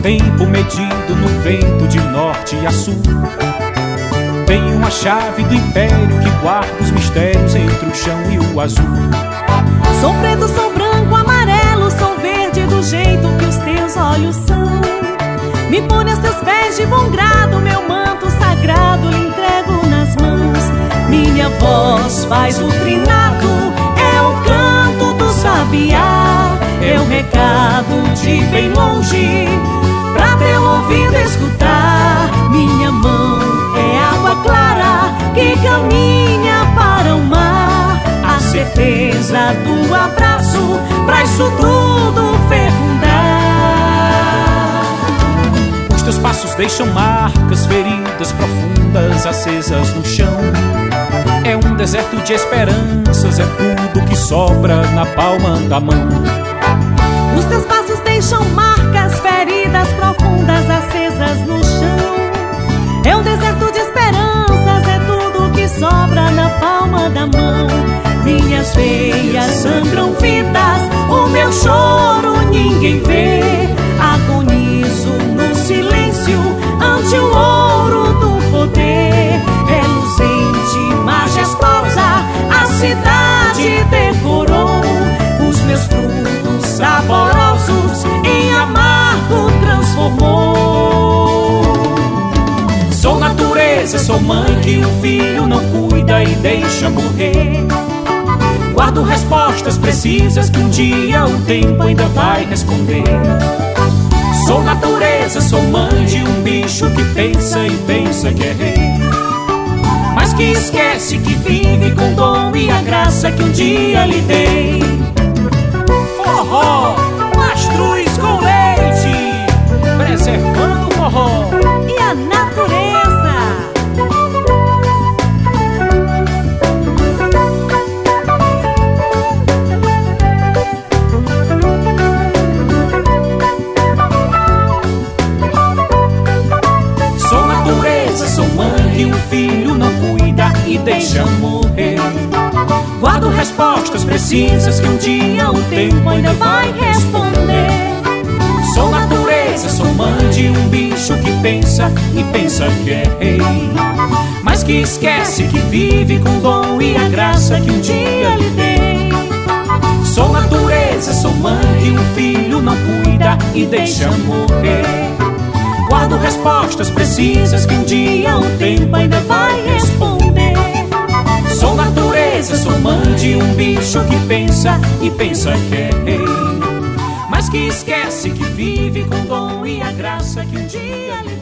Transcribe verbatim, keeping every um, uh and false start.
tempo medido no vento de norte a sul. Tenho a chave do império que guarda os mistérios entre o chão e o azul. Sou preto, sou branco, amarelo, sou verde do jeito que os teus olhos são. Me põe aos teus pés de bom grado, meu manto sagrado lhe entrego nas mãos. Minha voz faz o trinado, é o canto do sabiá, é o recado de bem longe, pra teu ouvido escutar. Minha mão é água clara que caminha para o mar, a certeza do abraço pra isso tudo fecundar. Os teus passos deixam marcas, feridas profundas acesas no chão. É um deserto de esperanças, é tudo que sobra na palma da mão. Os teus passos deixam marcas, feridas profundas acesas no chão. É um deserto de esperanças, é tudo que sobra na palma da mão. Minhas veias sangram vidas, o meu choro ninguém vê. Agonizo no silêncio ante o ouro do poder. É luzente, majestosa, a cidade decorou. Os meus frutos saborosos em amargo transformou. Sou natureza, sou mãe que o filho não cuida e deixa morrer. Guardo respostas precisas que um dia o tempo ainda vai responder. Sou natureza, sou mãe de um bicho que pensa e pensa que é rei, mas que esquece que vive com dom e a graça que um dia lhe dei. Forró, mastruz com leite, preservando o forró e a natureza. Sou natureza, sou mãe que um filho não cuida e deixa morrer. Guardo respostas precisas que um dia o tempo ainda vai responder. Sou natureza, sou mãe de um bicho que pensa e pensa que é rei, mas que esquece que vive com dom e a graça que um dia lhe dei. Sou natureza, sou mãe que um filho não cuida e deixa morrer. Guardo respostas precisas que um dia o tempo ainda vai responder. Sou natureza, sou mãe de um bicho que pensa e pensa que é rei, mas que esquece que vive com dom e a graça que um dia lhe